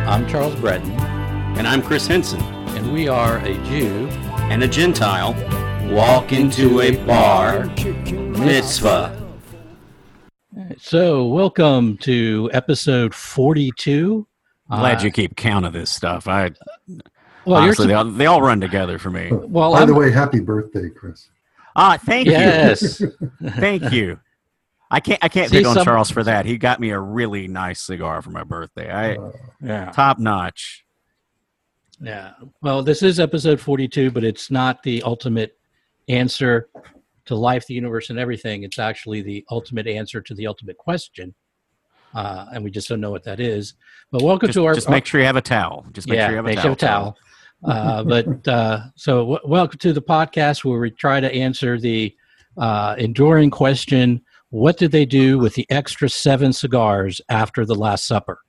I'm Charles Breton. And I'm Chris Henson. And we are a Jew and a Gentile walk into a bar mitzvah. So, welcome to episode 42. Glad you keep count of this stuff. Well, honestly, they all run together for me. Well, by the way, happy birthday, Chris. Thank you. Yes. Thank you. I can't pick on Charles for that. He got me a really nice cigar for my birthday. Top notch. Yeah. Well, this is episode 42, but it's not the ultimate answer to life, the universe, and everything. It's actually the ultimate answer to the ultimate question. And we just don't know what that is. But welcome to our... Just make sure you have a towel. Just make sure you have a towel. So welcome to the podcast where we try to answer the enduring question, what did they do with the extra 7 cigars after the Last Supper?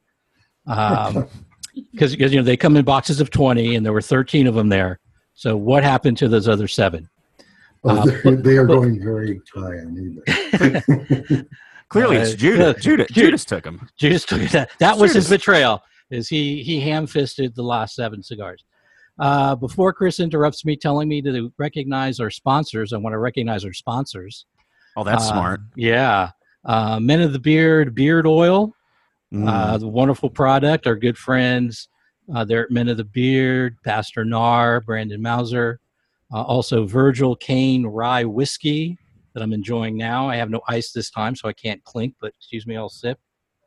Because they come in boxes of 20 and there were 13 of them there. So what happened to those other 7? They are going very high on eBay. Clearly, it's Judas. Judas took them. Judas took it. That was his betrayal. Is he ham-fisted the last 7 cigars? Before Chris interrupts me, telling me to recognize our sponsors, I want to recognize our sponsors. Oh, that's smart. Yeah, Men of the Beard Oil, the wonderful product. Our good friends, they're at Men of the Beard, Pastor Nar, Brandon Mauser, also Virgil Cane Rye Whiskey that I'm enjoying now. I have no ice this time, so I can't clink, but excuse me, I'll sip.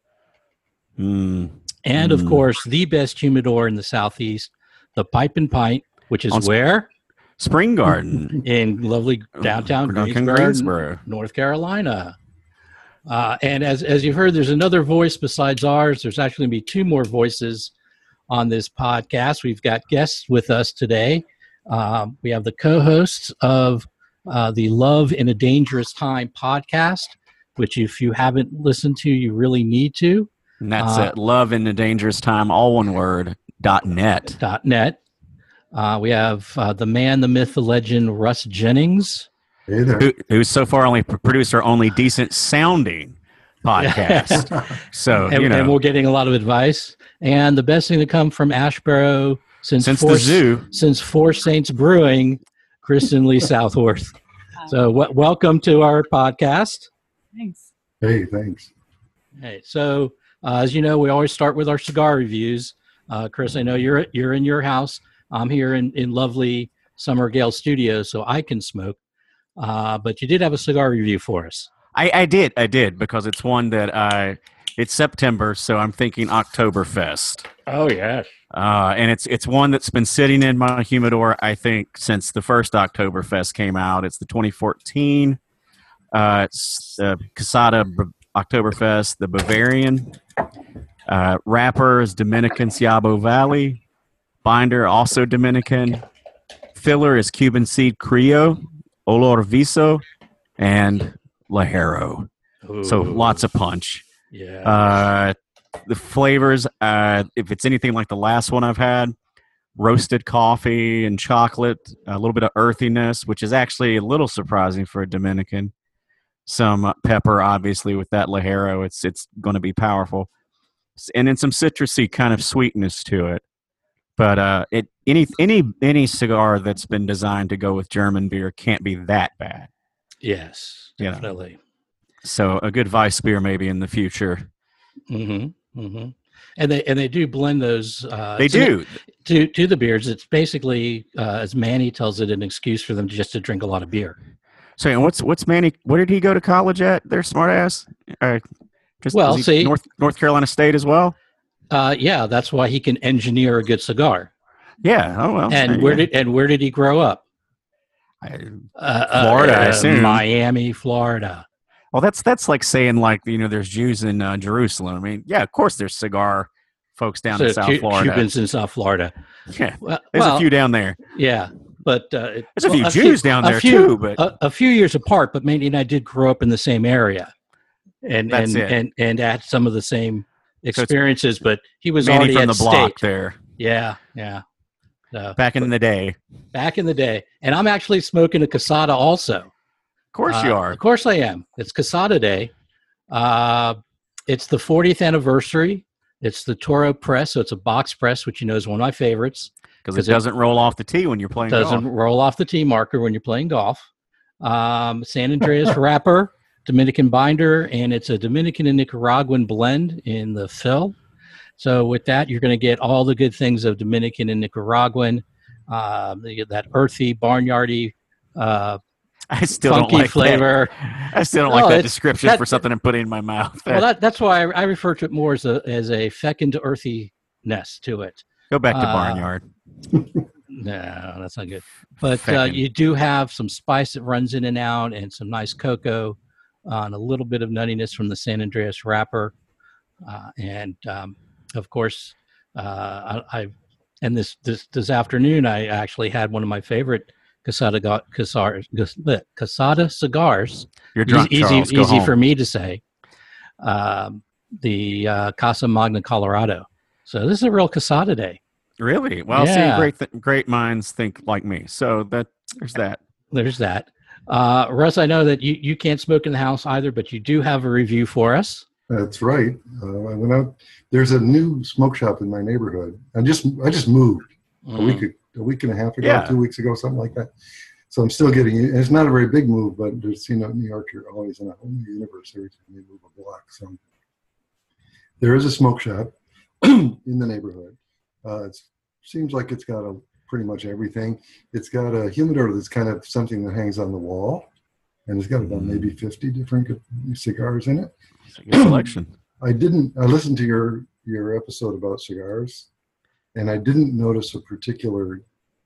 And of course, the best humidor in the Southeast, the Pipe and Pint, which is where? Spring Garden. In lovely downtown Greensboro, North Carolina. And as you've heard, there's another voice besides ours. There's actually going to be 2 more voices on this podcast. We've got guests with us today. We have the co-hosts of the Love in a Dangerous Time podcast, which if you haven't listened to, you really need to. And that's at Love in a Dangerous Time, all one word, .net. .net. We have the man, the myth, the legend, Russ Jennings. Hey there. Who's so far only produced our only decent sounding podcast. And we're getting a lot of advice. And the best thing to come from Ashboro since Four Saints Brewing, Kristen Lee Southworth. So welcome to our podcast. Thanks. Hey, thanks. Hey, so as you know, we always start with our cigar reviews. Chris, I know you're in your house. I'm here in lovely Summer Gale Studios, so I can smoke. But you did have a cigar review for us. I did, because it's one that it's September, so I'm thinking Oktoberfest. Oh, yes. And it's one that's been sitting in my humidor, I think, since the first Oktoberfest came out. It's the 2014 it's Casada Oktoberfest, the Bavarian. Wrapper is Dominican Ciabo Valley. Binder, also Dominican. Filler is Cuban Seed Criollo, Olor Viso, and Ligero. Ooh. So lots of punch. Yeah. The flavors, if it's anything like the last one I've had, roasted coffee and chocolate, a little bit of earthiness, which is actually a little surprising for a Dominican. Some pepper, obviously, with that Ligero. It's going to be powerful. And then some citrusy kind of sweetness to it. But any cigar that's been designed to go with German beer can't be that bad. Yes, definitely. So a good Weiss beer maybe in the future. Mm-hmm. Mm-hmm. And they do blend those. They do to the beers. It's basically, as Manny tells it, an excuse for them to drink a lot of beer. So and what's Manny? Where did he go to college at? Their smart ass. North Carolina State as well. Yeah, that's why he can engineer a good cigar. Yeah. Oh well. And where did he grow up? Florida, I assume. Miami, Florida. Well, that's like saying there's Jews in Jerusalem. I mean, yeah, of course there's cigar folks down in South Florida. Cubans in South Florida. Yeah, there's a few down there. Yeah, but there's a few Jews down there too. But a few years apart. But Mandy and I did grow up in the same area, and had some of the same experiences. But he was Manny already from at the state. block there. Yeah. Back in the day. And I'm actually smoking a Casada also. Of course you are. Of course I am. It's Casada Day. It's the 40th anniversary It's the Toro press, so it's a box press, which is one of my favorites. Because it doesn't roll off the tee when you're playing golf. Doesn't roll off the tee marker when you're playing golf. San Andreas wrapper, Dominican binder, and it's a Dominican and Nicaraguan blend in the fill. So with that, you're going to get all the good things of Dominican and Nicaraguan, that earthy, barnyardy, I still funky don't like flavor. I still don't like that description for something I'm putting in my mouth. Well, that's why I refer to it more as a fecund earthiness to it. Go back to barnyard. No, that's not good. But you do have some spice that runs in and out, and some nice cocoa, and a little bit of nuttiness from the San Andreas wrapper, and of course, this afternoon I actually had one of my favorite Casada cigars. You're drunk, Charles. Go easy home. for me to say. The Casa Magna Colorado. So this is a real Casada day. Really? Well, Yeah. see, great minds think like me. So there's that. There's that. Russ, I know that you can't smoke in the house either, but you do have a review for us. That's right. I went out. There's a new smoke shop in my neighborhood. I just moved a week and a half ago, Yeah. 2 weeks ago, something like that. So I'm still getting it. And it's not a very big move, but there's, New York, you're always in a whole new universe every time you move a block. So there is a smoke shop in the neighborhood. It seems like it's got pretty much everything. It's got a humidor that's kind of something that hangs on the wall, and it's got about maybe 50 different cigars in it. It's a good selection. I listened to your episode about cigars, and I didn't notice a particular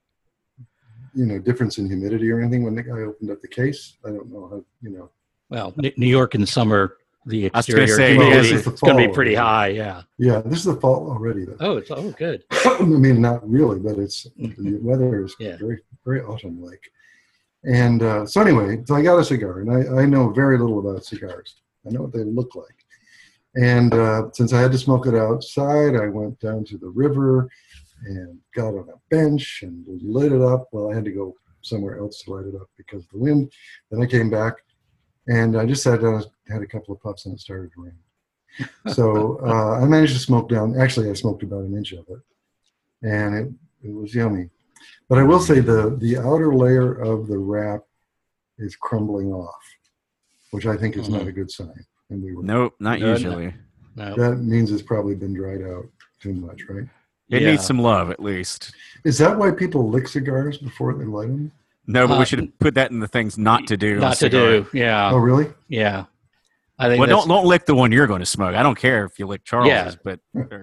difference in humidity or anything when the guy opened up the case. I don't know how. Well, New York in summer, the I was gonna exterior say, humidity yeah, is it's going to be fall pretty already. high. Yeah. Yeah, this is the fall already, though. Oh, good. I mean, not really, but the weather is Yeah. very, very autumn-like. And so I got a cigar, and I know very little about cigars. I know what they look like. And since I had to smoke it outside, I went down to the river and got on a bench and lit it up. Well, I had to go somewhere else to light it up because of the wind. Then I came back, and I just sat down, had a couple of puffs, and it started to rain. So I managed to smoke down. Actually, I smoked about an inch of it, and it was yummy. But I will say the outer layer of the wrap is crumbling off, which I think is not a good sign. And Nope, not usually. No. that means it's probably been dried out too much, right? It Yeah. needs some love, at least. Is that why people lick cigars before they light them? No, but we should put that in the things not to do. Not to do. Yeah. Oh, really? Yeah. I think Well, that's, don't lick the one you're going to smoke. I don't care if you lick Charles's, Yeah. but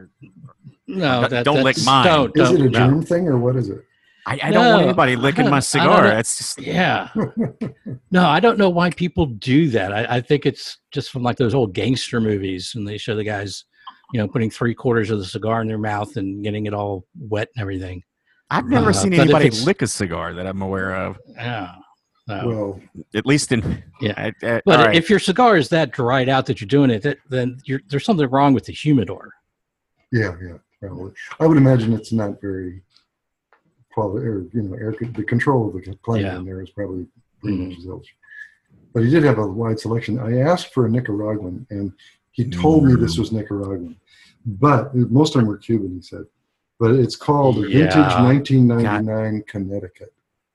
no. don't lick that's- mine. Don't. Is it a no. germ thing or what is it? I don't want No, anybody licking I my don't cigar. know. That's just Yeah. No, I don't know why people do that. I think it's just from like those old gangster movies, and they show the guys, putting 3/4 of the cigar in their mouth and getting it all wet and everything. I've never seen but if anybody it's- lick a cigar that I'm aware of. Yeah. No. Well, At least in Yeah. all But right. if your cigar is that dried out that you're doing it, then there's something wrong with the humidor. yeah, probably. I would imagine it's not very quality, or the control of the climate Yeah. in there is probably pretty much zilch. But he did have a wide selection. I asked for a Nicaraguan, and he told me this was Nicaraguan, but most of them were Cuban. He said, but it's called Yeah. Vintage 1999 Connecticut,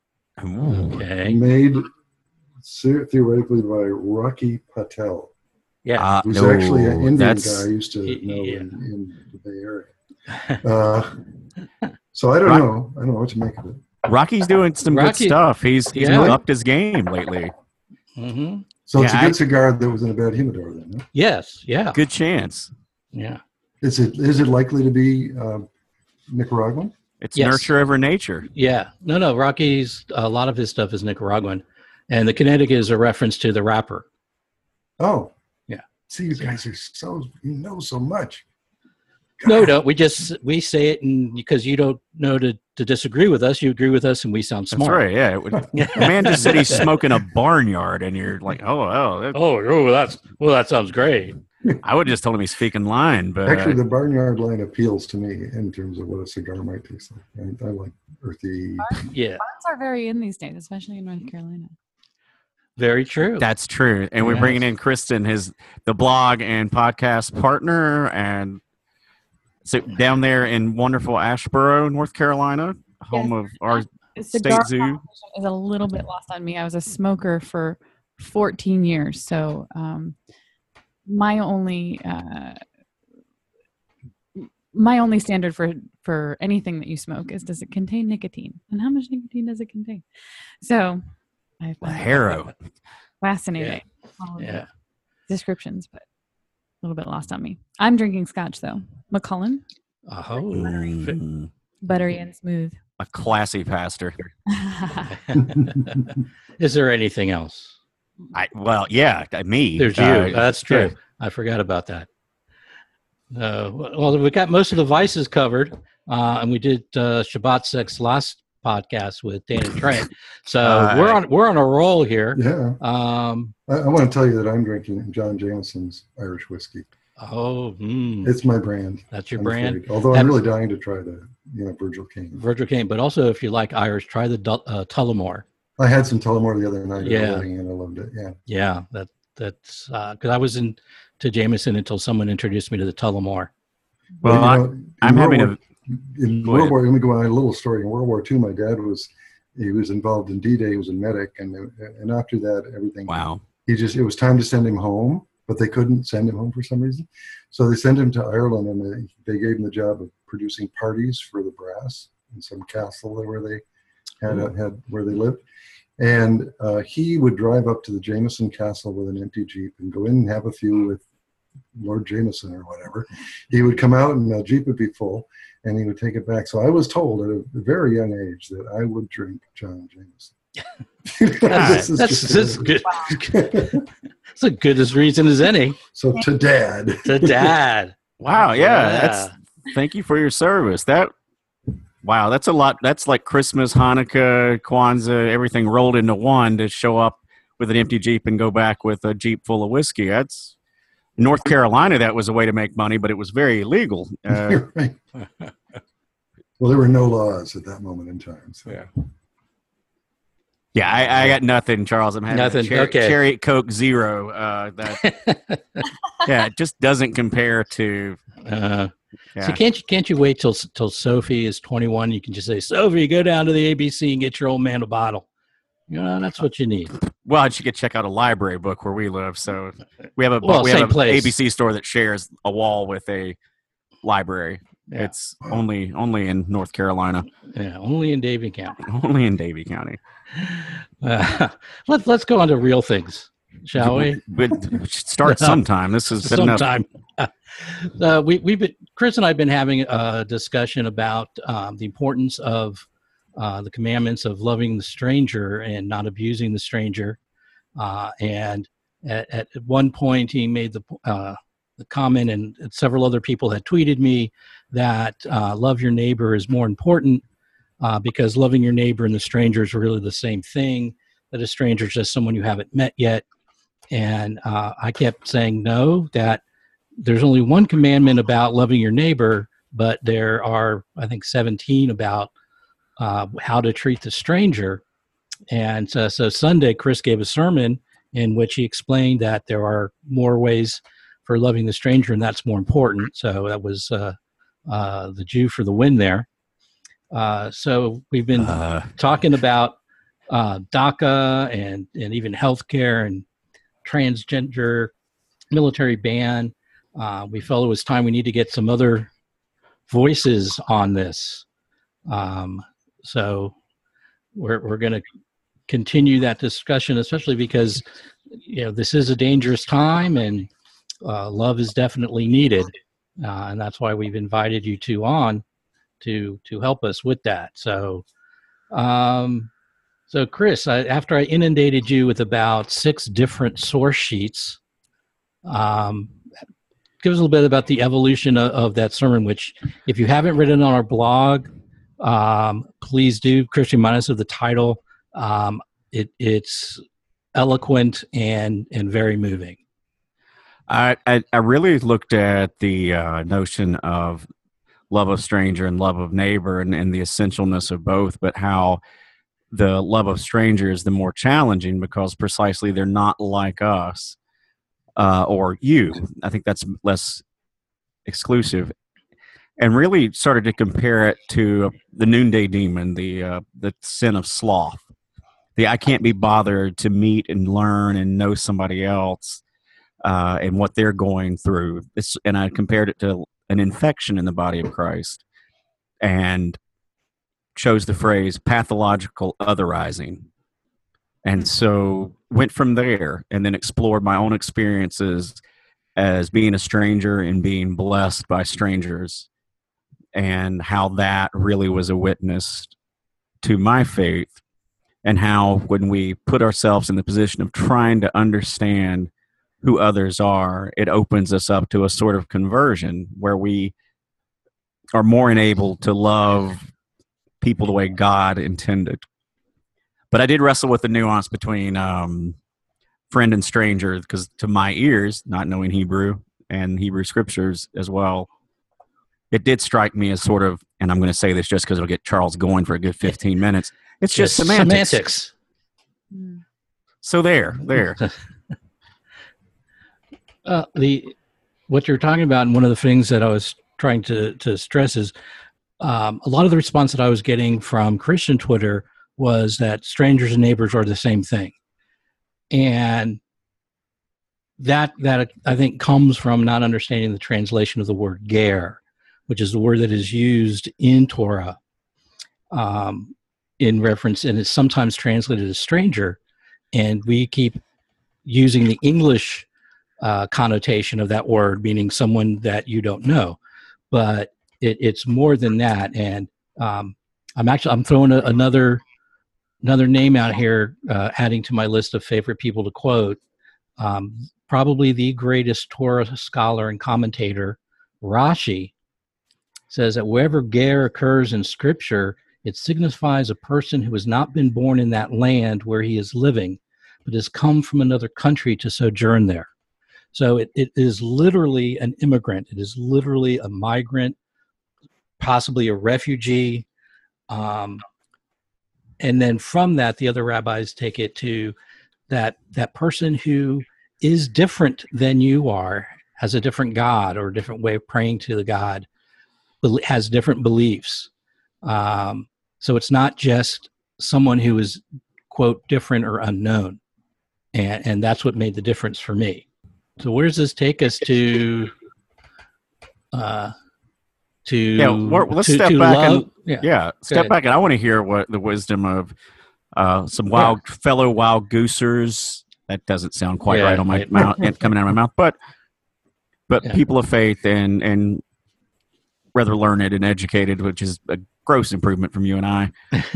Ooh. Okay. made theoretically by Rocky Patel, Yeah. who's No, actually an Indian that's- guy I used to know Yeah. in the Bay Area. So I don't know. I don't know what to make of it. Rocky's doing some good Rocky- stuff. He's Yeah. upped his game lately. hmm So it's Yeah, a good cigar that was in a bad humidor then. Huh? Yes. Yeah. Good chance. Yeah. Is it likely to be Nicaraguan? It's Yes. nurture over nature. Yeah. No. Rocky's, a lot of his stuff is Nicaraguan. And the Connecticut is a reference to the wrapper. Oh. Yeah. See, you guys are you know so much. No. We say it, and because you don't know to disagree with us, you agree with us, and we sound That's smart. right. Yeah. The man just said he's smoking a barnyard, and you're like, oh. That sounds great. I would have just told him he's speaking line, but Actually, the barnyard line appeals to me in terms of what a cigar might taste like. I like earthy. Yeah. Barns are very in these days, especially in North Carolina. Very true. that's true. And we're Yes. bringing in Kristen, the blog and podcast partner, and So down there in wonderful Asheboro, North Carolina, home of our Cigar state zoo. competition is a little bit lost on me. I was a smoker for 14 years, so my only standard for anything that you smoke is, does it contain nicotine, and how much nicotine does it contain? So I found it Harrow. fascinating. All of the Yeah. descriptions, but a little bit lost on me. I'm drinking scotch though, Macallan, Oh, Mm, buttery and smooth. a classy pastor. is there anything else? Me. There's you. That's true. yeah. I forgot about that. Well, we got most of the vices covered, and we did Shabbat Sex last podcast with Dan and Trent. So we're on a roll here. Yeah. Um, I want to tell you that I'm drinking John Jameson's Irish whiskey. It's my brand. That's your I'm brand. afraid. Although I'm really dying to try the Virgil King. Virgil Cane, but also if you like Irish, try the Tullamore. I had some Tullamore the other night at Yeah. a wedding, and I loved it. Yeah. Yeah, that's because I was into Jameson until someone introduced me to the Tullamore. Well, I'm having in Go World ahead. War. Let me go on a little story. In World War II, my dad was involved in D-Day. He was a medic, and after that, everything. Wow. It was time to send him home, but they couldn't send him home for some reason. So they sent him to Ireland, and they gave him the job of producing parties for the brass in some castle where they had where they lived. And he would drive up to the Jameson Castle with an empty Jeep and go in and have a few with Lord Jameson or whatever. He would come out and the Jeep would be full, and he would take it back. So I was told at a very young age that I would drink John Jameson. This is good. It's a good as reason as any. So to Dad. To Dad. Wow. Yeah. Thank you for your service. That's a lot. That's like Christmas, Hanukkah, Kwanzaa, everything rolled into one to show up with an empty Jeep and go back with a Jeep full of whiskey. That's North Carolina. That was a way to make money, but it was very illegal. Right. Well, there were no laws at that moment in time. So. Yeah, I got nothing, Charles. I'm having Nothing. A Okay. Cherry Coke Zero. It just doesn't compare to. So can't you wait till Sophie is 21? You can just say, Sophie, go down to the ABC and get your old man a bottle. That's what you need. Well, she could check out a library book where we live. So we have Same an place. ABC store that shares a wall with a library. Yeah. It's only in North Carolina. Yeah, only in Davie County. Only in Davie County. Let's go on to real things, shall we? We should start sometime. This has been enough. Sometime. Chris and I have been having a discussion about the importance of the commandments of loving the stranger and not abusing the stranger. And at one point, he made the comment, and several other people had tweeted me that love your neighbor is more important because loving your neighbor and the stranger is really the same thing. That a stranger is just someone you haven't met yet. And I kept saying no, that there's only one commandment about loving your neighbor, but there are, I think, 17 about how to treat the stranger. And so Sunday, Chris gave a sermon in which he explained that there are more ways for loving the stranger, and that's more important. So that was the Jew for the win there. So we've been talking about DACA and even healthcare and transgender military ban. We felt it was time we need to get some other voices on this. So we're going to continue that discussion, especially because this is a dangerous time and love is definitely needed, and that's why we've invited you two on to help us with that. So, Chris, after I inundated you with about 6 different source sheets, give us a little bit about the evolution of that sermon, which if you haven't written on our blog, please do. Chris, remind us of the title. It's eloquent and very moving. I really looked at the notion of love of stranger and love of neighbor and the essentialness of both, but how the love of stranger is the more challenging because precisely they're not like us or you. I think that's less exclusive. and really started to compare it to the noonday demon, the sin of sloth. The I can't be bothered to meet and learn and know somebody else and what they're going through. And I compared it to an infection in the body of Christ, and chose the phrase pathological otherizing. And so went from there, and then explored my own experiences as being a stranger and being blessed by strangers, and how that really was a witness to my faith, and how when we put ourselves in the position of trying to understand who others are, it opens us up to a sort of conversion where we are more enabled to love people the way God intended. But I did wrestle with the nuance between friend and stranger, because to my ears, not knowing Hebrew and Hebrew scriptures as well, it did strike me as sort of, and I'm going to say this just because it'll get Charles going for a good 15 minutes, it's just semantics. So there. What you're talking about, and one of the things that I was trying to stress is a lot of the response that I was getting from Christian Twitter was that strangers and neighbors are the same thing. And that I think comes from not understanding the translation of the word ger, which is the word that is used in Torah in reference, and is sometimes translated as stranger. And we keep using the English connotation of that word, meaning someone that you don't know. But it's more than that. And I'm throwing another name out here, adding to my list of favorite people to quote. Probably the greatest Torah scholar and commentator, Rashi, says that wherever ger occurs in Scripture, it signifies a person who has not been born in that land where he is living, but has come from another country to sojourn there. So it is literally an immigrant. It is literally a migrant, possibly a refugee. And then from that, the other rabbis take it to that person who is different than you are, has a different God or a different way of praying to the God, has different beliefs. So it's not just someone who is, quote, different or unknown. And that's what made the difference for me. So where does this take us to? Let's step back step back, and I want to hear what the wisdom of some fellow wild goosers. That doesn't sound quite right on my mouth, coming out of my mouth, but people of faith and rather learned and educated, which is a gross improvement from you and I.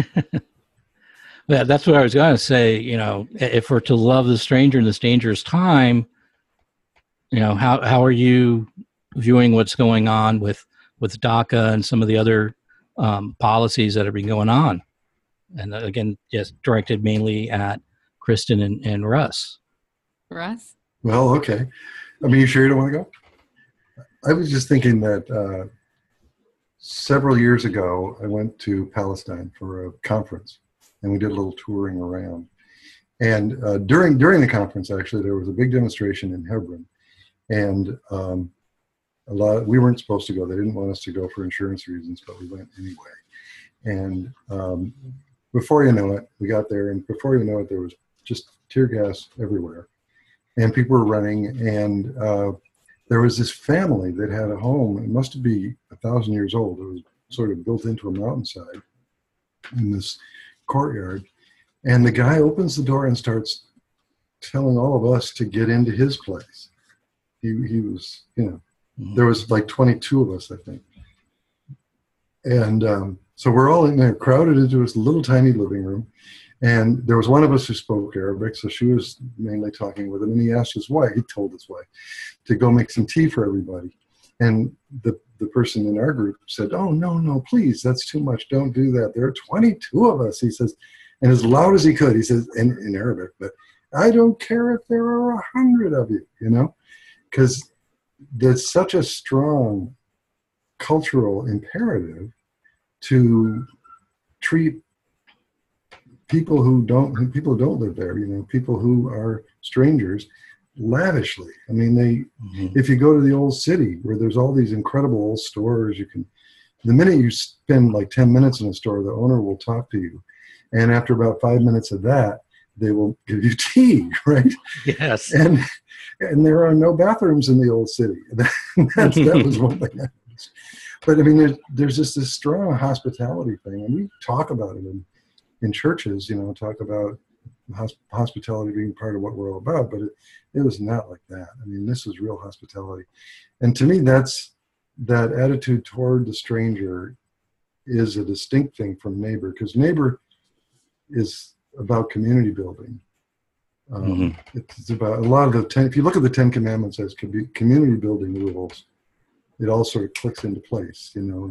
Yeah, that's what I was going to say. If we're to love the stranger in this dangerous time, how are you viewing what's going on with DACA and some of the other policies that have been going on? And again, yes, directed mainly at Kristen and Russ. Russ? Well, okay. I mean, you sure you don't want to go? I was just thinking that several years ago, I went to Palestine for a conference, and we did a little touring around. And during the conference, actually, there was a big demonstration in Hebron. And we weren't supposed to go. They didn't want us to go for insurance reasons, but we went anyway. And before you know it, we got there, and before you know it, there was just tear gas everywhere, and people were running. And there was this family that had a home. It must be 1,000 years old. It was sort of built into a mountainside in this courtyard. And the guy opens the door and starts telling all of us to get into his place. He was, there was like 22 of us, I think. And so we're all in there, crowded into this little tiny living room. And there was one of us who spoke Arabic, so she was mainly talking with him. And he asked his wife, he told his wife, to go make some tea for everybody. And the person in our group said, "Oh, no, please, that's too much. Don't do that. There are 22 of us," he says. And as loud as he could, he says, in Arabic, "But I don't care if there are 100 of you," because there's such a strong cultural imperative to treat people who don't live there, people who are strangers, lavishly. I mean, Mhm. if you go to the old city where there's all these incredible old stores, the minute you spend like 10 minutes in a store, the owner will talk to you. And after about 5 minutes of that, they will give you tea, right? Yes. And there are no bathrooms in the old city. That was one thing. But I mean, there's just this strong hospitality thing, and we talk about it in churches. Talk about hospitality being part of what we're all about. But it was not like that. I mean, this was real hospitality, and to me, that attitude toward the stranger is a distinct thing from neighbor, because neighbor is about community building. It's about a lot of if you look at the 10 Commandments as community building rules, it all sort of clicks into place,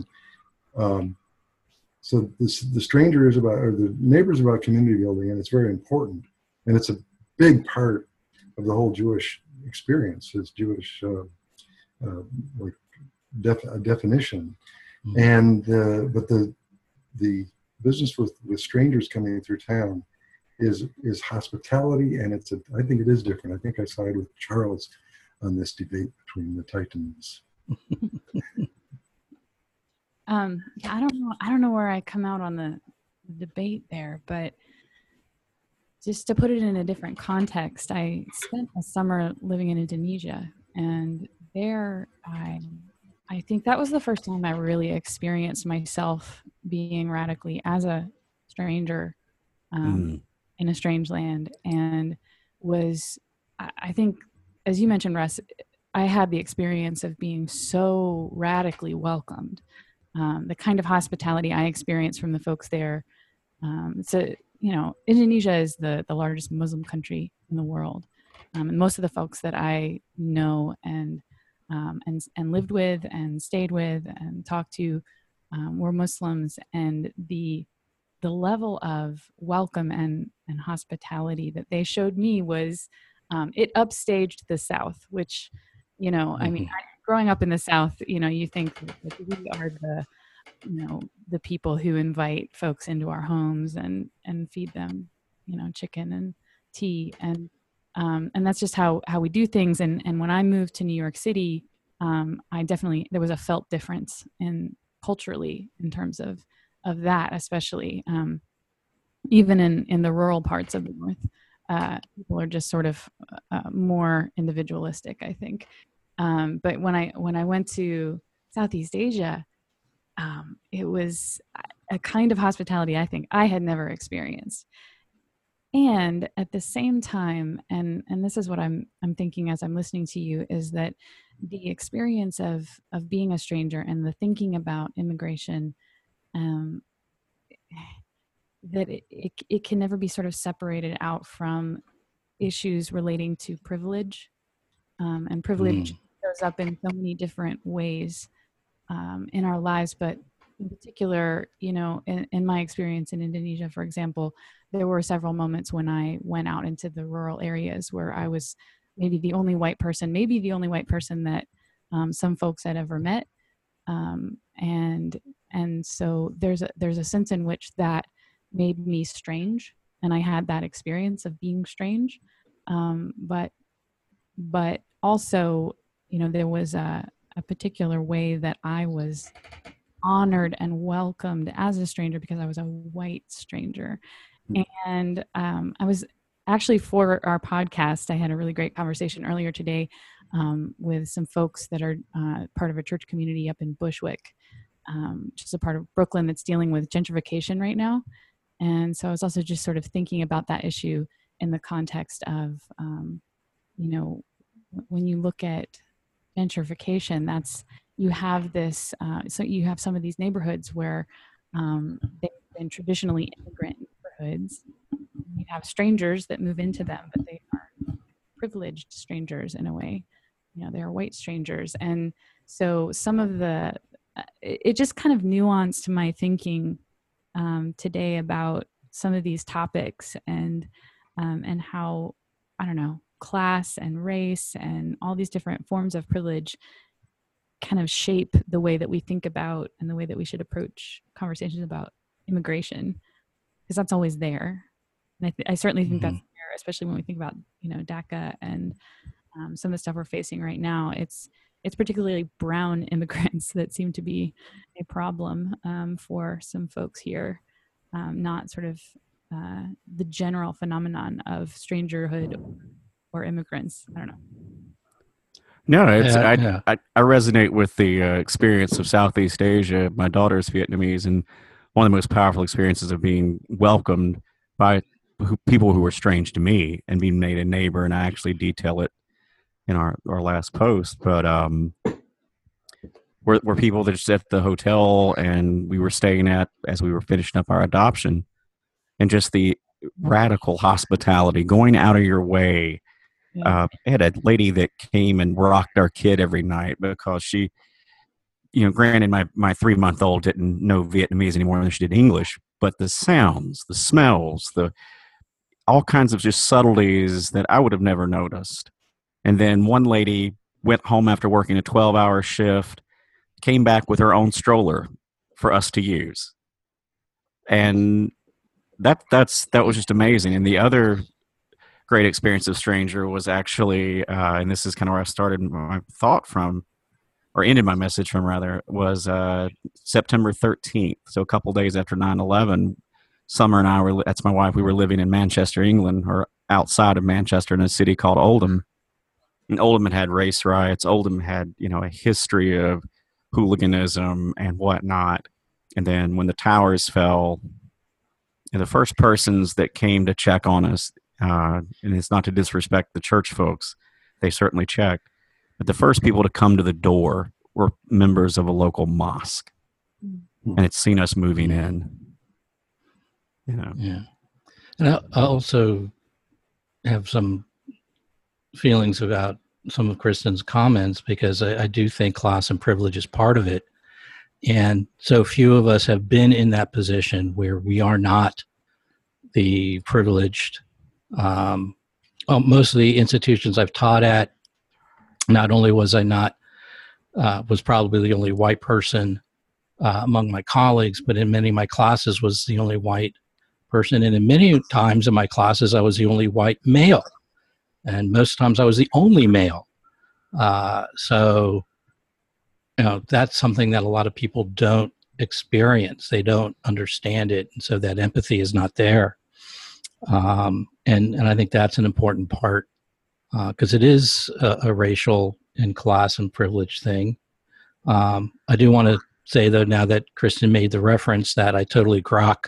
so the stranger is about, or the neighbor is about community building, and it's very important, and it's a big part of the whole Jewish experience, is Jewish like definition. And but the business with strangers coming through town is hospitality, and I think it is different. I think I side with Charles on this debate between the Titans. Yeah, I don't know where I come out on the debate there, but just to put it in a different context, I spent a summer living in Indonesia, and there I think that was the first time I really experienced myself being radically as a stranger in a strange land, and I think, as you mentioned, Russ, I had the experience of being so radically welcomed. The kind of hospitality I experienced from the folks there. Indonesia is the largest Muslim country in the world, and most of the folks that I know and lived with and stayed with and talked to were Muslims, and the level of welcome and hospitality that they showed me was it upstaged the South, which, I mean, growing up in the South, you think that we are the people who invite folks into our homes and feed them, chicken and tea. And that's just how we do things. And when I moved to New York City, there was a felt difference culturally in terms of that, especially even in the rural parts of the North. People are just sort of more individualistic, I think. But when I went to Southeast Asia, it was a kind of hospitality I think I had never experienced. And at the same time, and this is what I'm thinking as I'm listening to you, is that the experience of being a stranger and the thinking about immigration, that it can never be sort of separated out from issues relating to privilege, and privilege shows up in so many different ways in our lives. But in particular, in my experience in Indonesia, for example, there were several moments when I went out into the rural areas where I was maybe the only white person that some folks had ever met. And so there's a sense in which that made me strange, and I had that experience of being strange. But also, there was a particular way that I was honored and welcomed as a stranger because I was a white stranger. And I was actually, for our podcast, I had a really great conversation earlier today with some folks that are part of a church community up in Bushwick, which is a part of Brooklyn that's dealing with gentrification right now. And so I was also just sort of thinking about that issue in the context of, when you look at gentrification, you have this, so you have some of these neighborhoods where they've been traditionally immigrant neighborhoods. You have strangers that move into them, but they are privileged strangers in a way. They are white strangers. And so some of it just kind of nuanced my thinking today about some of these topics and how, I don't know, class and race and all these different forms of privilege kind of shape the way that we think about and the way that we should approach conversations about immigration, because that's always there. And I certainly think that's there especially when we think about, DACA and some of the stuff we're facing right now. It's particularly brown immigrants that seem to be a problem for some folks here, not sort of the general phenomenon of strangerhood or immigrants. I don't know. No, Yeah. I resonate with the experience of Southeast Asia. My daughter is Vietnamese, and one of the most powerful experiences of being welcomed by people who were strange to me and being made a neighbor. And I actually detail it in our last post. But we're people that just at the hotel and we were staying at as we were finishing up our adoption, and just the radical hospitality, going out of your way. Yeah. I had a lady that came and rocked our kid every night because she, granted my 3-month-old didn't know Vietnamese anymore than she did English, but the sounds, the smells, all kinds of just subtleties that I would have never noticed. And then one lady went home after working a 12-hour shift, came back with her own stroller for us to use. And that was just amazing. And the other great experience of stranger was actually, and this is kind of where I started my thought from, or ended my message from rather, was September 13th. So a couple days after 9/11, Summer and I that's my wife, we were living in Manchester, England, or outside of Manchester in a city called Oldham. And Oldham had race riots. Oldham had, a history of hooliganism and whatnot. And then when the towers fell, the first persons that came to check on us, and it's not to disrespect the church folks, they certainly checked, but the first people to come to the door were members of a local mosque, and it's seen us moving in. Yeah. And I also have some feelings about some of Kristen's comments, because I do think class and privilege is part of it. And so few of us have been in that position where we are not the privileged. Most of the institutions I've taught at, not only was I not, was probably the only white person among my colleagues, but in many of my classes was the only white person. And in many times in my classes, I was the only white male. And most times I was the only male. So, that's something that a lot of people don't experience. They don't understand it. And so that empathy is not there. And I think that's an important part, because it is a racial and class and privilege thing. I do want to say, though, now that Kristen made the reference, that I totally grok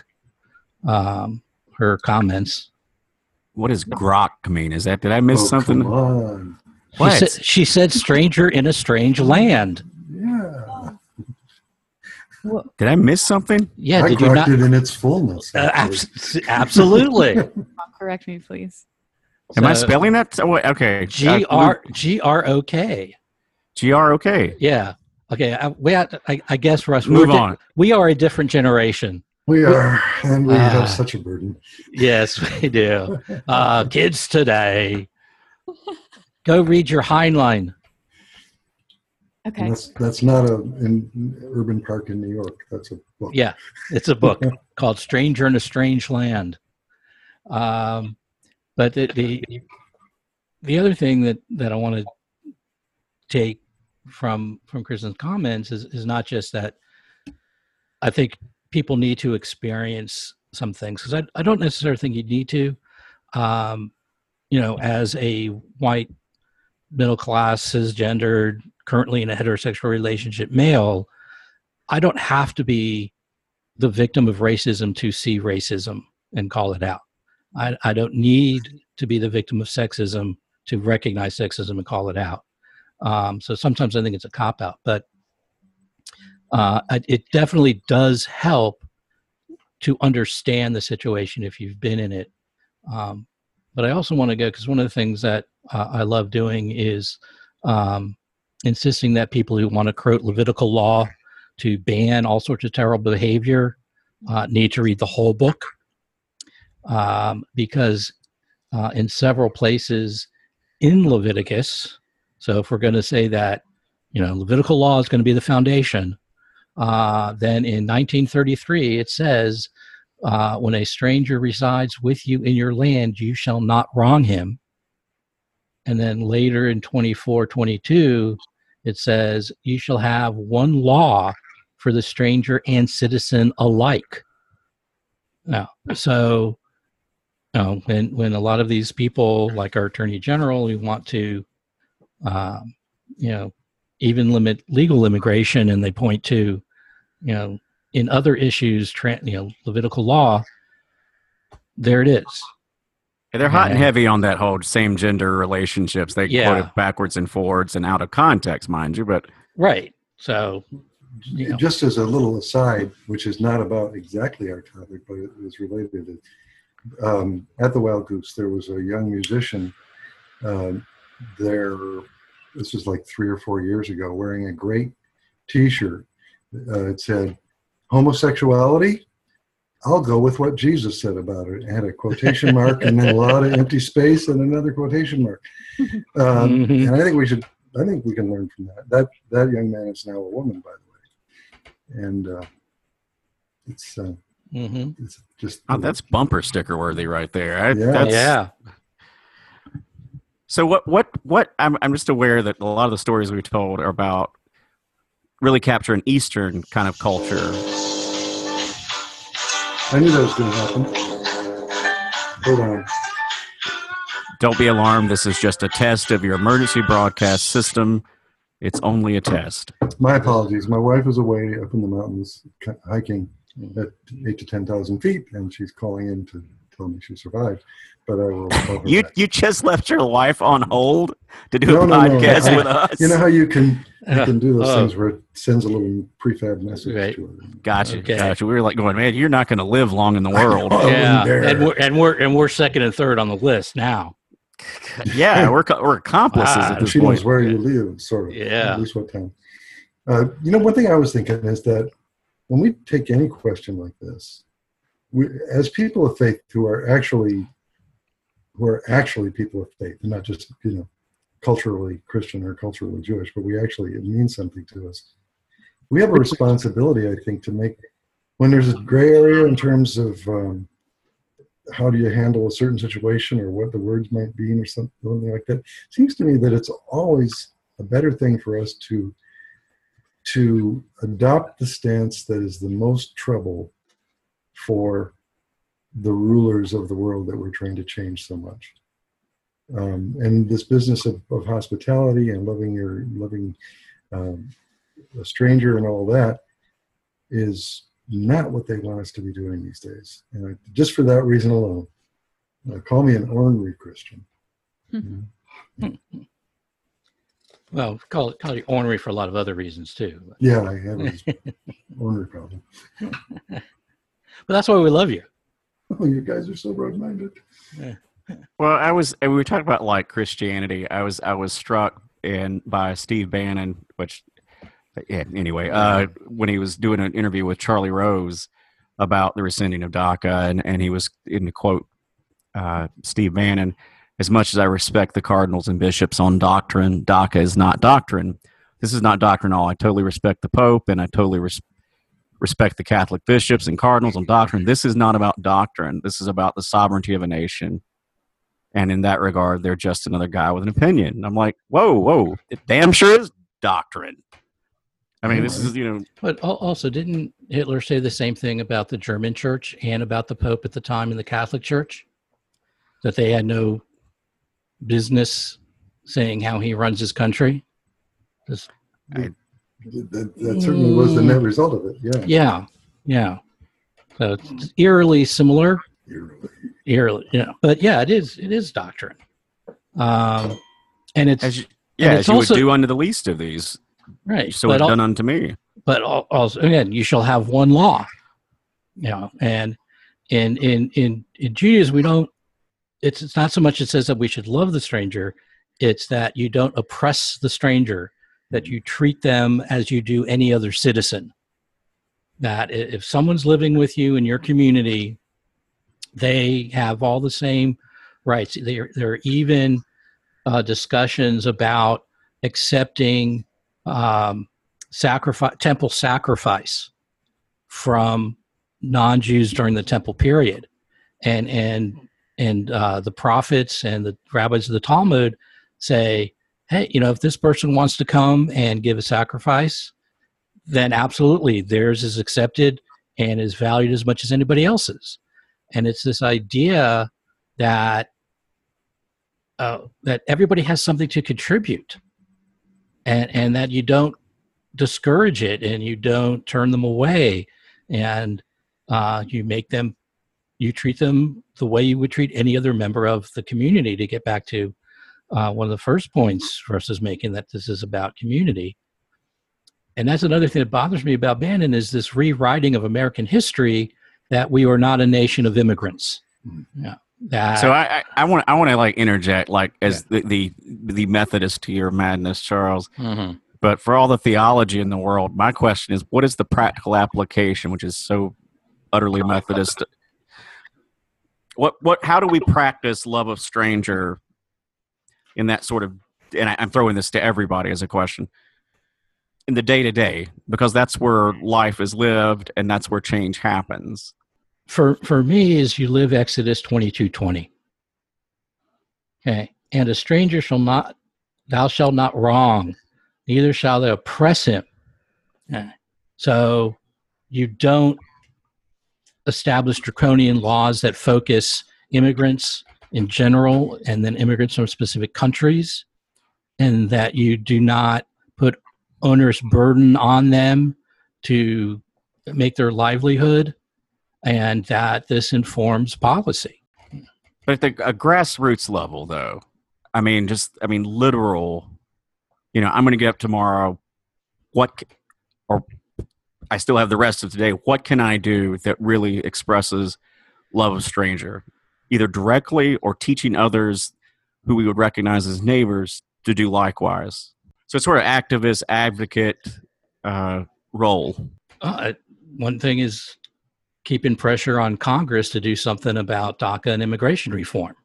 her comments. What does grok mean? Did I miss something? Come on. What? She said stranger in a strange land. Yeah. Did I miss something? Yeah, I did you not? it in its fullness. Absolutely. Correct me, please. Am I spelling that? Oh, wait, okay. G-R-O-K. G-R-O-K. Yeah. Okay. I guess, Russ, Move on. We are a different generation. We are, and we have such a burden. Yes, we do. Kids today. Go read your Heinlein. Okay. That's not in Urban Park in New York. That's a book. Yeah, it's a book called Stranger in a Strange Land. But the other thing that I want to take from Kristen's comments is not just that I think people need to experience some things, because I don't necessarily think you need to. As a white, middle class, cisgendered, currently in a heterosexual relationship male, I don't have to be the victim of racism to see racism and call it out. I don't need to be the victim of sexism to recognize sexism and call it out. So sometimes I think it's a cop-out, but it definitely does help to understand the situation if you've been in it. But I also want to go, because one of the things that I love doing is insisting that people who want to quote Levitical law to ban all sorts of terrible behavior need to read the whole book, because in several places in Leviticus, so if we're going to say that, Levitical law is going to be the foundation, then in 1933 it says when a stranger resides with you in your land, you shall not wrong him. And then later in 24:22, it says, you shall have one law for the stranger and citizen alike. Now, so when a lot of these people, like our Attorney General, we want to, even limit legal immigration, and they point to, in other issues, Levitical law, there it is. They're hot and heavy on that whole same gender relationships. They quote it backwards and forwards and out of context, mind you. But right. So, just as a little aside, which is not about exactly our topic, but it is related. At the Wild Goose, there was a young musician there. This was like 3 or 4 years ago, wearing a great T-shirt. It said, "Homosexuality, I'll go with what Jesus said about it." It had a quotation mark and then a lot of empty space and another quotation mark. And I think we can learn from that. That young man is now a woman, by the way. And it's just... that's bumper sticker worthy right there. Yeah. So what I'm just aware that a lot of the stories we've told are about really capturing Eastern kind of culture. I knew that was going to happen. Hold on. Don't be alarmed. This is just a test of your emergency broadcast system. It's only a test. My apologies. My wife is away up in the mountains hiking at 8,000 to 10,000 feet, and she's calling in to tell me she survived. But I will call her back. You just left your wife on hold to do a podcast with us? You know how you can do those things where it sends a little prefab message to her. Gotcha. We were like going, man, you're not going to live long in the world. And we're second and third on the list now. Yeah, we're accomplices at this she point. knows where you live, sort of. Yeah. At least what time. One thing I was thinking is that when we take any question like this, as people of faith who are actually people of faith, and not just culturally Christian or culturally Jewish, but it means something to us. We have a responsibility, I think, to make, when there's a gray area in terms of how do you handle a certain situation or what the words might be or something like that. It seems to me that it's always a better thing for us to adopt the stance that is the most trouble for the rulers of the world that we're trying to change so much. And this business of hospitality and loving a stranger and all that is not what they want us to be doing these days. And just for that reason alone, call me an ornery Christian. Well, call you ornery for a lot of other reasons too. Yeah, I have this ornery problem. But that's why we love you. Oh, you guys are so broad-minded. Yeah. Well, we were talking about like Christianity. I was struck by Steve Bannon, when he was doing an interview with Charlie Rose about the rescinding of DACA, and he was in the quote, Steve Bannon, "As much as I respect the cardinals and bishops on doctrine, DACA is not doctrine. This is not doctrinal. I totally respect the Pope, and I totally respect the Catholic bishops and cardinals on doctrine. This is not about doctrine. This is about the sovereignty of a nation. And in that regard, they're just another guy with an opinion." And I'm like, whoa, it damn sure is doctrine. I mean, this is, But also, didn't Hitler say the same thing about the German church and about the Pope at the time in the Catholic Church? That they had no business saying how he runs his country? That certainly was the net result of it, Yeah. So it's eerily similar. Eerily, yeah. But yeah, it is doctrine. And it's... As you would do unto the least of these. Right. So it's done unto me. But also, again, you shall have one law. And in Judaism, we don't... It's not so much it says that we should love the stranger. It's that you don't oppress the stranger, that you treat them as you do any other citizen. That if someone's living with you in your community, they have all the same rights. There are even discussions about accepting temple sacrifice from non-Jews during the temple period. And the prophets and the rabbis of the Talmud say, hey, if this person wants to come and give a sacrifice, then absolutely theirs is accepted and is valued as much as anybody else's. And it's this idea that that everybody has something to contribute, and that you don't discourage it and you don't turn them away, and you treat them the way you would treat any other member of the community, to get back to one of the first points Russ is making, that this is about community. And that's another thing that bothers me about Bannon, is this rewriting of American history, that we are not a nation of immigrants. Yeah. So I want to like interject, like, as the Methodist to your madness, Charles. Mm-hmm. But for all the theology in the world, my question is, what is the practical application, which is so utterly Methodist? How do we practice love of stranger in that sort of, and I'm throwing this to everybody as a question, in the day-to-day, because that's where life is lived and that's where change happens. For me, is you live Exodus 22:20. Okay. And a stranger thou shalt not wrong, neither shall thou oppress him. Okay. So you don't establish draconian laws that focus immigrants in general and then immigrants from specific countries, and that you do not put onerous burden on them to make their livelihood, and that this informs policy. But at a grassroots level, though, literal, I'm going to get up tomorrow. I still have the rest of today. What can I do that really expresses love of stranger, either directly or teaching others who we would recognize as neighbors to do likewise? So it's sort of activist, advocate role. One thing is keeping pressure on Congress to do something about DACA and immigration reform.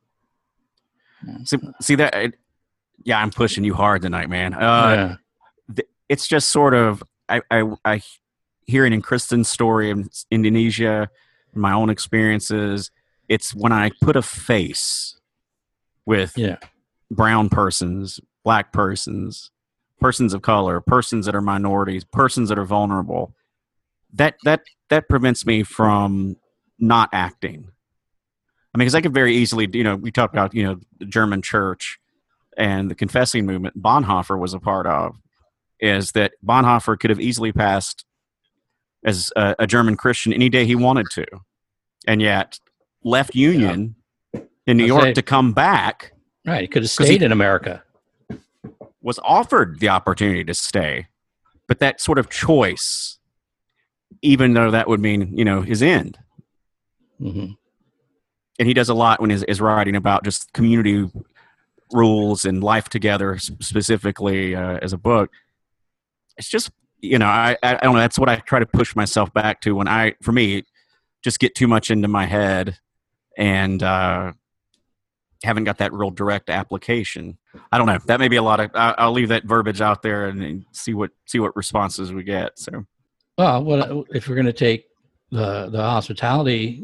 See that? Yeah, I'm pushing you hard tonight, man. It's just sort of, I hearing in Kristen's story in Indonesia, my own experiences, it's when I put a face with brown persons, black persons, persons of color, persons that are minorities, persons that are vulnerable, that prevents me from not acting. Because I could very easily, we talked about, the German church and the confessing movement Bonhoeffer was a part of, is that Bonhoeffer could have easily passed as a German Christian any day he wanted to, and yet left Union in New York to come back. Right, he could have stayed in America. Was offered the opportunity to stay, but that sort of choice, even though that would mean, his end. Mm-hmm. And he does a lot when he's writing about just community rules and life together, specifically as a book. It's just, I don't know. That's what I try to push myself back to when for me, just get too much into my head and haven't got that real direct application. I don't know. That may be a lot of. I'll leave that verbiage out there and see what responses we get. So, well, if we're going to take the hospitality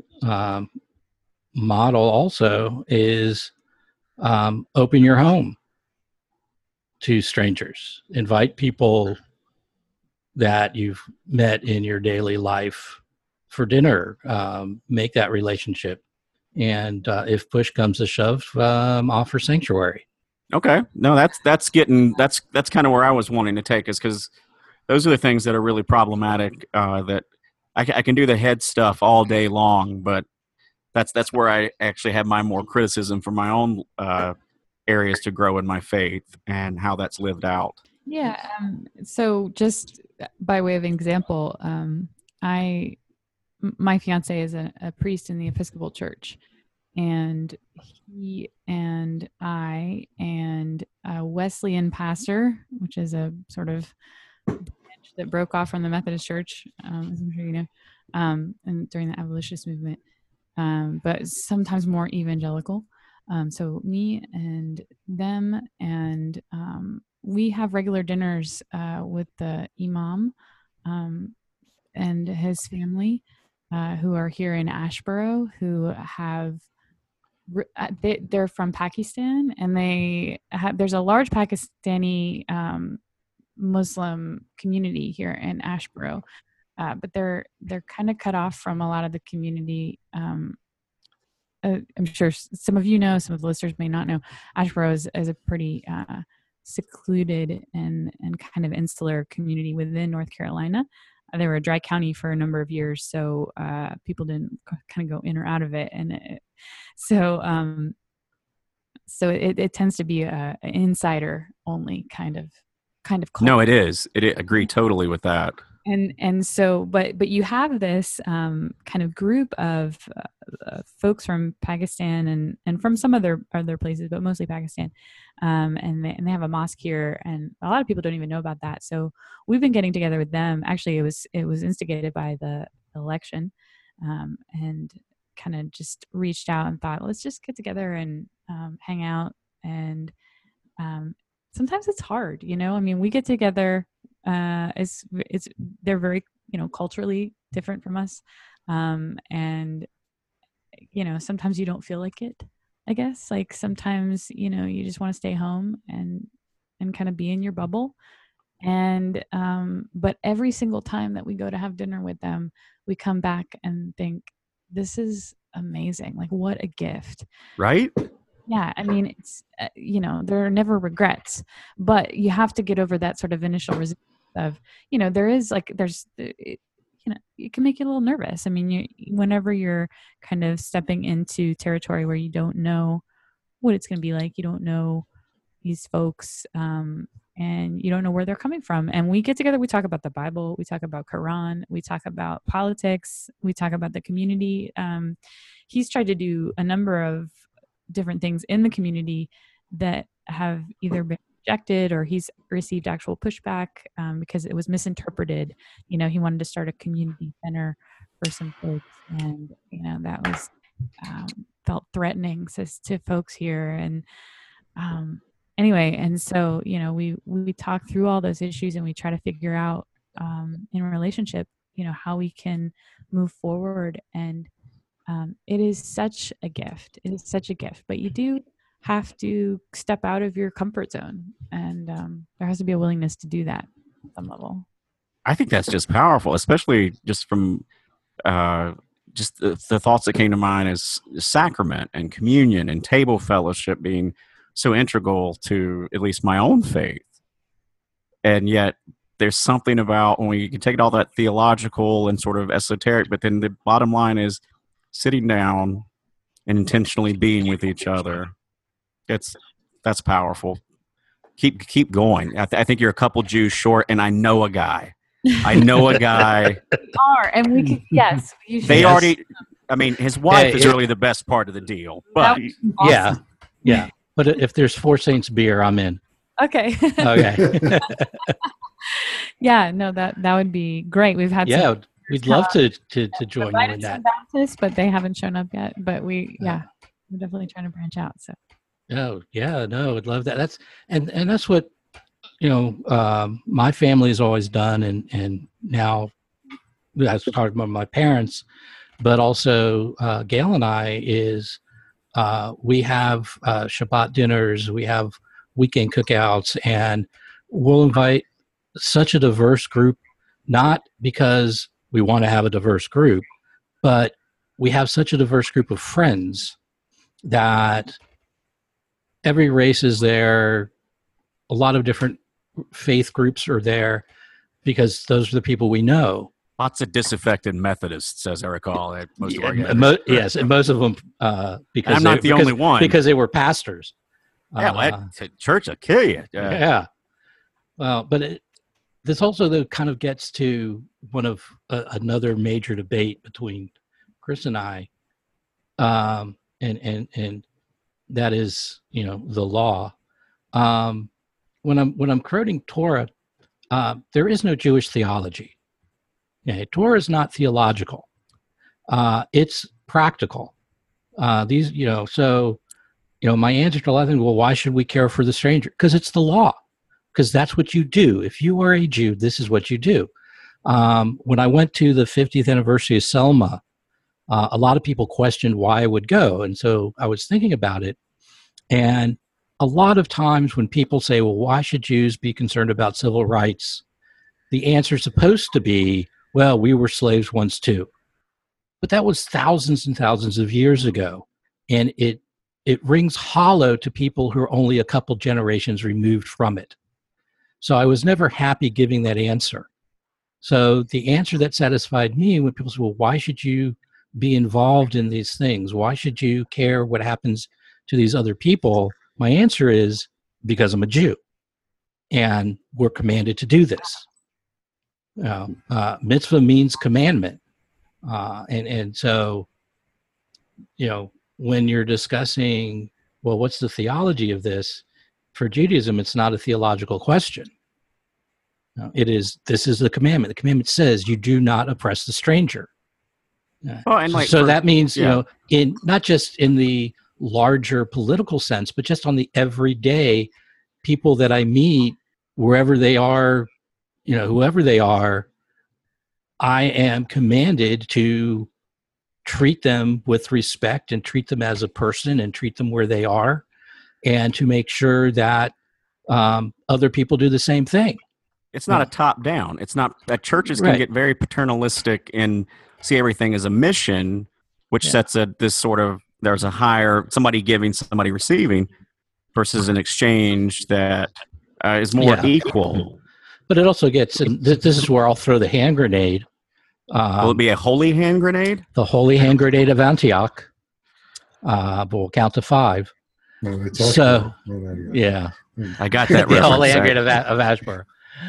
model, also is open your home to strangers, invite people that you've met in your daily life for dinner, make that relationship, and if push comes to shove, offer sanctuary. Okay, no, that's kind of where I was wanting to take us, because those are the things that are really problematic. That I can do the head stuff all day long, but that's where I actually have my more criticism for my own areas to grow in my faith and how that's lived out. Yeah. So just by way of example, my fiance is a priest in the Episcopal Church, and he and I and a Wesleyan pastor, which is a sort of branch that broke off from the Methodist Church, as I'm sure you know, and during the abolitionist movement, but sometimes more evangelical. So me and them, and we have regular dinners with the imam and his family. who are here in Ashboro who they're from Pakistan, and there's a large Pakistani Muslim community here in Ashboro, but they're kind of cut off from a lot of the community. I'm sure some of you know, some of the listeners may not know. Ashboro is a pretty secluded and kind of insular community within North Carolina. They were a dry county for a number of years, so people didn't kind of go in or out of it, and so it tends to be an insider only kind of culture. No, it is. I agree totally with that. And so, but you have this kind of group of folks from Pakistan and from some other places, but mostly Pakistan, and they have a mosque here, and a lot of people don't even know about that. So we've been getting together with them. Actually, it was instigated by the election, and kind of just reached out and thought, let's just get together and hang out. And sometimes it's hard, I mean, we get together. They're very, culturally different from us. And, sometimes you don't feel like it, I guess. Like sometimes, you just want to stay home and kind of be in your bubble. And, but every single time that we go to have dinner with them, we come back and think, this is amazing. Like, what a gift. Right? Yeah, I mean, it's, there are never regrets, but you have to get over that sort of initial resistance of, it can make you a little nervous. I mean, whenever you're kind of stepping into territory where you don't know what it's going to be like, you don't know these folks, and you don't know where they're coming from. And we get together, we talk about the Bible, we talk about Quran, we talk about politics, we talk about the community. He's tried to do a number of different things in the community that have either been rejected or he's received actual pushback because it was misinterpreted. He wanted to start a community center for some folks, and that was felt threatening to folks here. And anyway, and so we talk through all those issues, and we try to figure out in a relationship how we can move forward. And it is such a gift. It is such a gift, but you do have to step out of your comfort zone, and there has to be a willingness to do that at some level. I think that's just powerful, especially just from just the thoughts that came to mind is sacrament and communion and table fellowship being so integral to at least my own faith. And yet there's something about when we can take all that theological and sort of esoteric, but then the bottom line is sitting down and intentionally being with each other. That's powerful. Keep going. I think you're a couple Jews short, and I know a guy. And we could, yes. They already, I mean, his wife is really the best part of the deal. But awesome. Yeah. But if there's Four Saints beer, I'm in. Okay. Okay. Yeah, no, that would be great. We've had we'd love to join you in that. Baptists, but they haven't shown up yet. But we're definitely trying to branch out. So. Oh yeah, no, I'd love that. That's that's what my family has always done, and now I was talking about my parents, but also Gail and I is we have Shabbat dinners, we have weekend cookouts, and we'll invite such a diverse group, not because we want to have a diverse group, but we have such a diverse group of friends that every race is there. A lot of different faith groups are there because those are the people we know. Lots of disaffected Methodists, as I recall. Most of our yes, and most of them because I'm not the only one, because they were pastors. Yeah, church will kill you. Yeah. Well, but this also kind of gets to one of another major debate between Chris and I, and that is the law. When I'm quoting Torah, there is no Jewish theology. Torah is not theological. It's practical. So my answer to a lot of things, well, why should we care for the stranger? Because it's the law. Because that's what you do. If you are a Jew, this is what you do. When I went to the 50th anniversary of Selma, a lot of people questioned why I would go. And so I was thinking about it. And a lot of times when people say, well, why should Jews be concerned about civil rights? The answer is supposed to be, well, we were slaves once too. But that was thousands and thousands of years ago. And it rings hollow to people who are only a couple generations removed from it. So I was never happy giving that answer. So the answer that satisfied me when people say, well, why should you be involved in these things? Why should you care what happens to these other people? My answer is because I'm a Jew and we're commanded to do this. Mitzvah means commandment. And so, when you're discussing, well, what's the theology of this? For Judaism, it's not a theological question. This is the commandment. The commandment says you do not oppress the stranger. That means, in not just in the larger political sense, but just on the everyday people that I meet, wherever they are, whoever they are, I am commanded to treat them with respect and treat them as a person and treat them where they are, and to make sure that other people do the same thing. It's not a top down. It's not that churches can get very paternalistic and see everything as a mission, which sets there's a higher, somebody giving, somebody receiving, versus an exchange that is more equal. But it also gets, and this is where I'll throw the hand grenade. Will it be a holy hand grenade? The holy hand grenade of Antioch. But we'll count to 5. No, it's so, yeah. I got that the reference. holy hand grenade of Ashbur.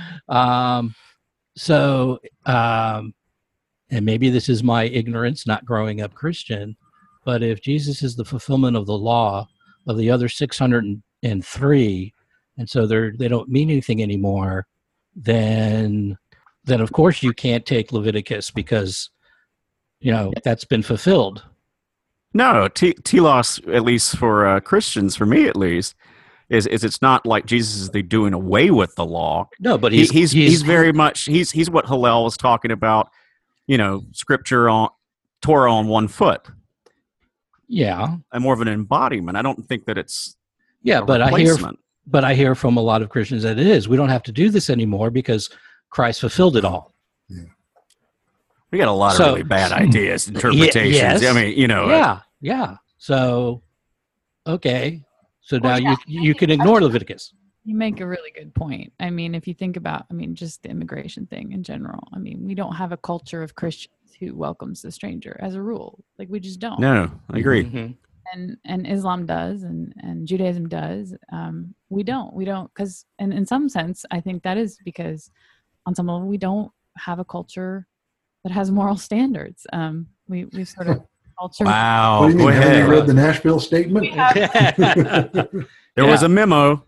And maybe this is my ignorance, not growing up Christian, but if Jesus is the fulfillment of the law of the other 603, and so they don't mean anything anymore, then of course you can't take Leviticus because that's been fulfilled. No, telos, at least for Christians, for me at least, is it's not like Jesus is doing away with the law. No, but he's very much he's what Hillel was talking about. Scripture on Torah on one foot. Yeah, and more of an embodiment. I don't think that it's but I hear from a lot of Christians that it is. We don't have to do this anymore because Christ fulfilled it all. Yeah. We got a lot of really bad ideas, interpretations. Yes. I mean, Yeah. So, okay. So now you can ignore Leviticus. You make a really good point. I mean, if you think about, just the immigration thing in general, we don't have a culture of Christians who welcomes the stranger as a rule. Like, we just don't. No, I agree. Mm-hmm. And Islam does, and Judaism does. We don't, because, and in some sense, I think that is because on some level, we don't have a culture that has moral standards. We sort of culture. Wow. What do you mean? Have you read the Nashville Statement? There was a memo.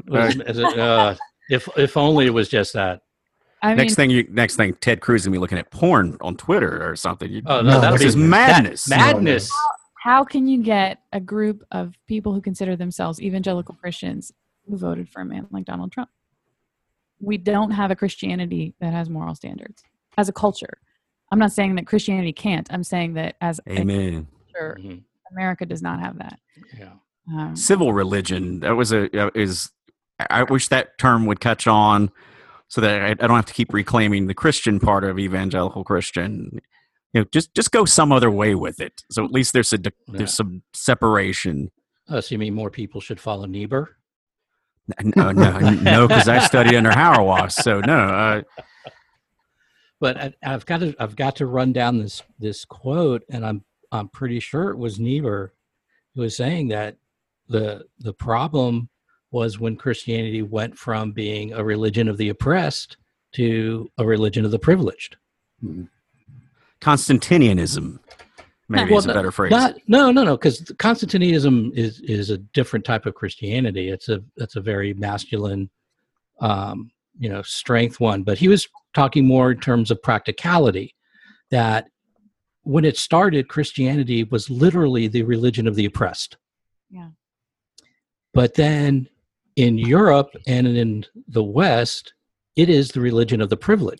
If only it was just that. Next thing, Ted Cruz gonna be looking at porn on Twitter or something. This is madness. Madness. How can you get a group of people who consider themselves evangelical Christians who voted for a man like Donald Trump? We don't have a Christianity that has moral standards as a culture. I'm not saying that Christianity can't. I'm saying that as Amen. a culture, America does not have that. Yeah. Civil religion. That was I wish that term would catch on, so that I don't have to keep reclaiming the Christian part of evangelical Christian. Just go some other way with it. So at least there's some separation. So you mean more people should follow Niebuhr? No, because I studied under Hauerwas, so no. But I've got to run down this quote, and I'm pretty sure it was Niebuhr who was saying that the problem was when Christianity went from being a religion of the oppressed to a religion of the privileged. Constantinianism, maybe is a better phrase. No, because Constantinianism is a different type of Christianity. It's a very masculine, strength one. But he was talking more in terms of practicality, that when it started, Christianity was literally the religion of the oppressed. Yeah. But then in Europe and in the West, it is the religion of the privileged.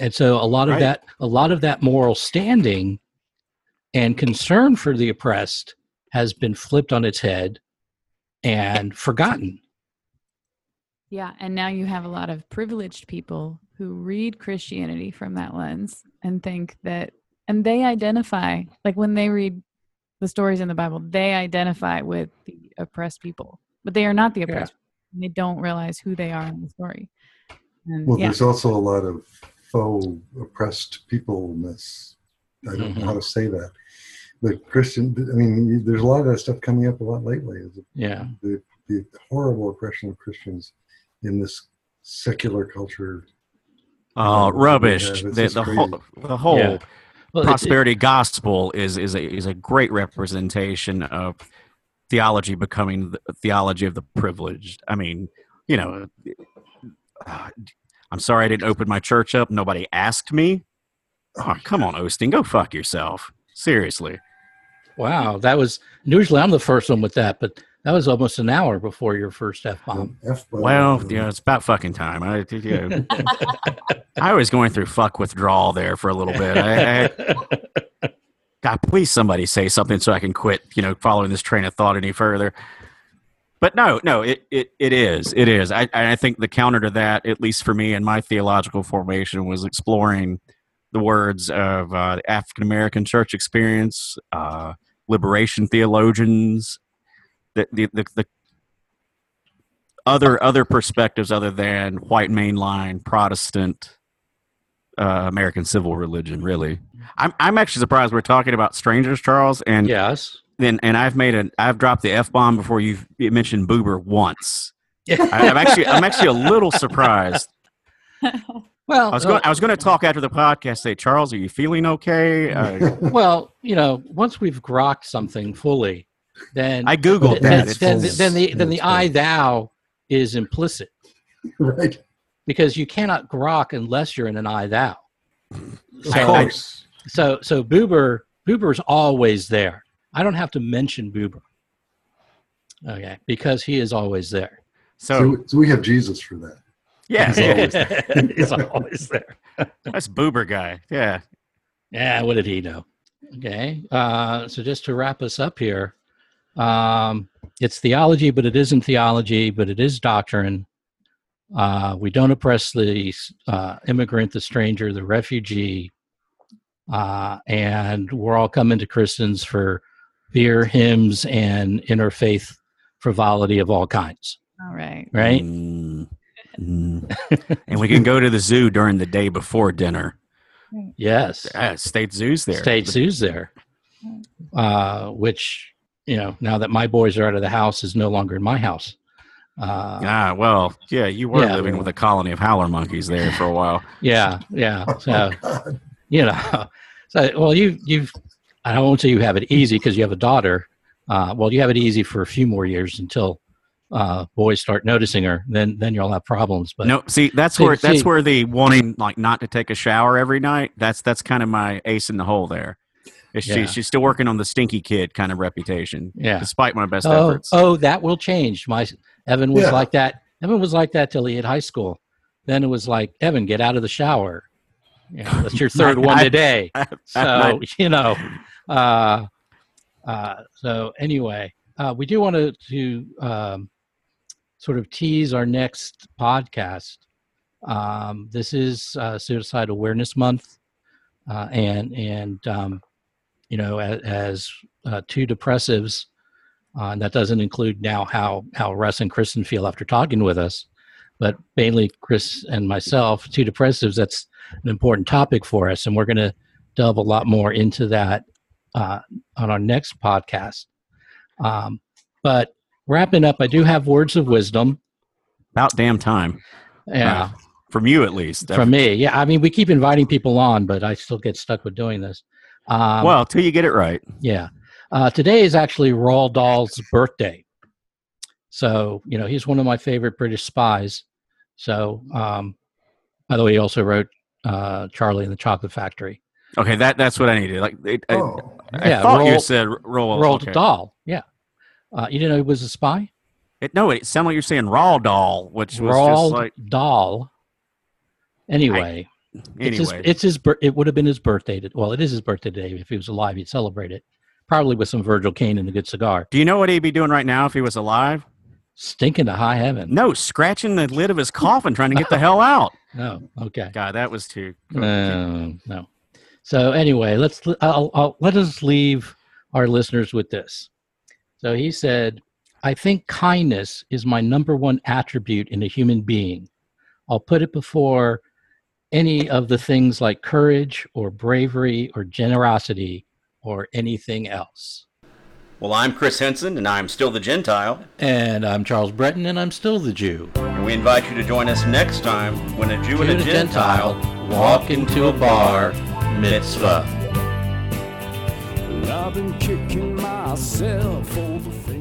And so a lot of that moral standing and concern for the oppressed has been flipped on its head and forgotten. Yeah, and now you have a lot of privileged people who read Christianity from that lens and think that, and they identify, like when they read the stories in the Bible, they identify with the oppressed people, but they are not the oppressed. And they don't realize who they are in the story. And, Well, there's also a lot of faux oppressed peopleness. I don't know how to say that. But Christian, I mean, there's a lot of that stuff coming up a lot lately. The horrible oppression of Christians in this secular culture. Rubbish. The whole prosperity gospel is a great representation of theology becoming the theology of the privileged. I mean, you know, I'm sorry I didn't open my church up. Nobody asked me. Oh, come on, Osteen, go fuck yourself. Seriously. Wow, that was usually I'm the first one with that, but that was almost an hour before your first F-bomb. Well, yeah, it's about fucking time. I was going through fuck withdrawal there for a little bit. God, please somebody say something so I can quit, following this train of thought any further. But no, it is. I think the counter to that, at least for me in my theological formation, was exploring the words of the African American church experience, liberation theologians, the other perspectives other than white mainline Protestant American civil religion. Really, I'm actually surprised we're talking about strangers, Charles. And yes, and I've dropped the F-bomb before you mentioned Boober once. I'm actually a little surprised. Well, I was going to talk after the podcast. Say, Charles, are you feeling okay? Well, once we've grokked something fully, then I googled that. Then the I thou is implicit, right? Because you cannot grok unless you're in an I thou. Of course. So Boober's always there. I don't have to mention Boober, okay, because he is always there. So we have Jesus for that. Yeah, he's always there. That's Boober guy. Yeah. Yeah. What did he know? Okay. So just to wrap us up here, it's theology, but it isn't theology, but it is doctrine. We don't oppress the immigrant, the stranger, the refugee, and we're all coming to Christians for beer, hymns, and interfaith frivolity of all kinds. All right. Right? And we can go to the zoo during the day before dinner. Yes. State Zoo's there. State Zoo's there. Which, now that my boys are out of the house, is no longer in my house. Well, yeah, you were living with a colony of howler monkeys there for a while. Yeah. So, you've, I won't say you have it easy because you have a daughter. You have it easy for a few more years until boys start noticing her. Then you'll have problems. But no, see, that's where the wanting not to take a shower every night. That's kind of my ace in the hole there. She's still working on the stinky kid kind of reputation. Yeah, despite my best efforts. Oh, that will change. Evan was like that. Evan was like that till he hit high school. Then it was like, Evan, get out of the shower. That's your third one today. So so anyway, we do want to sort of tease our next podcast. This is Suicide Awareness Month, and as two depressives, and that doesn't include now how Russ and Kristen feel after talking with us, but mainly Chris and myself, two depressives. That's an important topic for us, and we're going to delve a lot more into that on our next podcast. But wrapping up, I do have words of wisdom. About damn time. Yeah. From you, at least. From me. Yeah. I mean, we keep inviting people on, but I still get stuck with doing this. Till you get it right. Yeah. Today is actually Roald Dahl's birthday. So, he's one of my favorite British spies. So, by the way, he also wrote Charlie and the Chocolate Factory. Okay, that's what I needed. I thought you said Roald Dahl. Yeah. You didn't know he was a spy? It sounded like you're saying Raw Dahl, which was Roald just like Dahl. Anyway, Anyway, It would have been his birthday. Well, it is his birthday today. If he was alive, he'd celebrate it. Probably with some Virgil Caine and a good cigar. do you know what he'd be doing right now if he was alive? Stinking to high heaven. No, scratching the lid of his coffin, trying to get the hell out. Oh, okay. God, that was too. No. So anyway, let us leave our listeners with this. So he said, I think kindness is my number one attribute in a human being. I'll put it before any of the things like courage or bravery or generosity or anything else. Well, I'm Chris Henson, and I'm still the Gentile. And I'm Charles Breton, and I'm still the Jew. And we invite you to join us next time when a Jew and a Gentile walk into a bar mitzvah. Well, I've been kicking myself over things